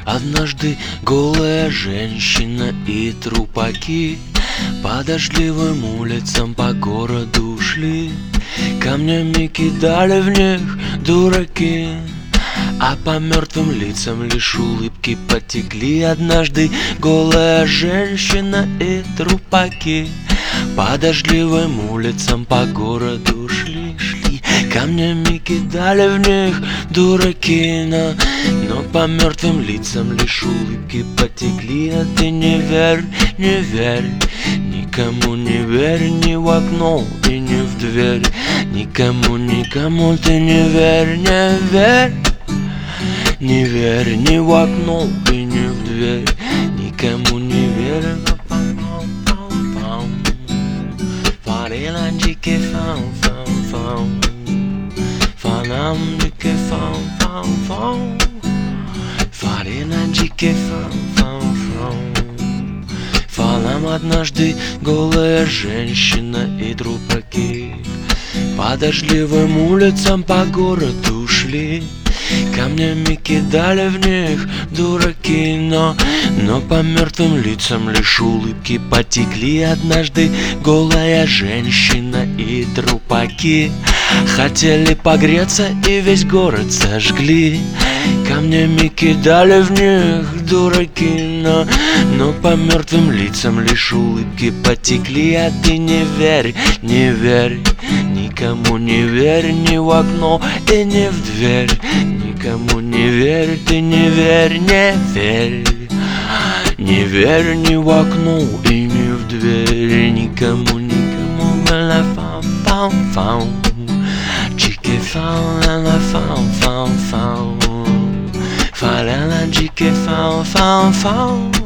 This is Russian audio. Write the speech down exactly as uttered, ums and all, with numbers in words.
Однажды голая женщина и трупаки по дождливым улицам по городу шли, камнями кидали в них дураки, а по мертвым лицам лишь улыбки потекли. Однажды голая женщина и трупаки по дождливым улицам по городу шли, шли, камнями кидали в них дураки, но, но по мертвым лицам лишь улыбки потекли. А ты не верь, не верь, никому не верь, ни в окно и ни в дверь. Никому, никому ты не верь, не верь. Не верь ни в окно и ни в дверь. Никому не верь. Фареланджике фау фау фау, фанамджике фау фау фау, фареланджике фау фау фау. Фалам однажды голая женщина и трупаки по дождливым улицам по городу шли, камнями кидали в них дураки, но, но по мертвым лицам лишь улыбки потекли. Однажды голая женщина и трупаки хотели погреться и весь город сожгли, камнями кидали в них дураки, но, но по мертвым лицам лишь улыбки потекли. А ты не верь, не верь, никому не верь, ни в окно и ни в дверь. Никому не верь, ты не верь, не верь. Не верь ни в окно и ни в дверь. Никому, никому. La fam fam fam, chique fam la fam fam fam, fa la la chique fam fam fam.